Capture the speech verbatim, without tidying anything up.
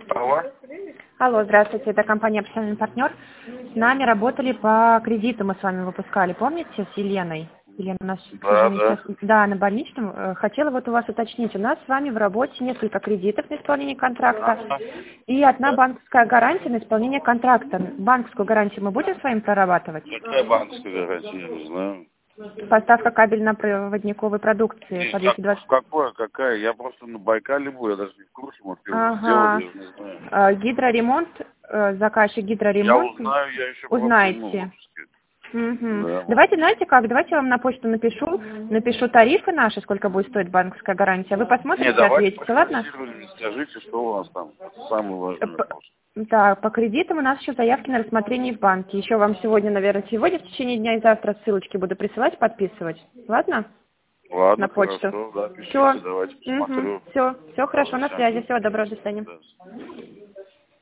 Алло. Алло, здравствуйте, это компания «Профессиональный партнер». С нами работали по кредиту, мы с вами выпускали, помните, с Еленой? Елена у нас, к Да, сожалению, да. сейчас, да, на больничном. Э, Хотела вот у вас уточнить, у нас с вами в работе несколько кредитов на исполнение контракта Ага. и одна Да. банковская гарантия на исполнение контракта. Банковскую гарантию мы будем с вами прорабатывать? Какая банковская гарантия, я не знаю. Поставка кабельно-проводниковой продукции И по как, двести двадцать. какое, какая? Я просто на Байкале был, я даже не в курсе, может, я уже сделал, Ага. я же не знаю. Э, Гидроремонт, э, заказчик Я гидроремонт, узнаю, я еще просто, ну, узнаете. лучше сказать. Мгм. Да, вот. Давайте, знаете как, давайте я вам на почту напишу, напишу тарифы наши, сколько будет стоить банковская гарантия. Вы Не, посмотрите, давайте ответите, ладно? профинансирование, скажите, что у вас там. Это самый Э, важный п- вопрос. Да, по кредитам у нас еще заявки на рассмотрение в банке. Еще вам сегодня, наверное, сегодня в течение дня и завтра ссылочки буду присылать, подписывать. Ладно? Ладно, На почту. хорошо, да, Все. пишите, давайте Угу. посмотрю. Все. Все Да, хорошо, на всем. связи. Всего доброго, до свидания. Да.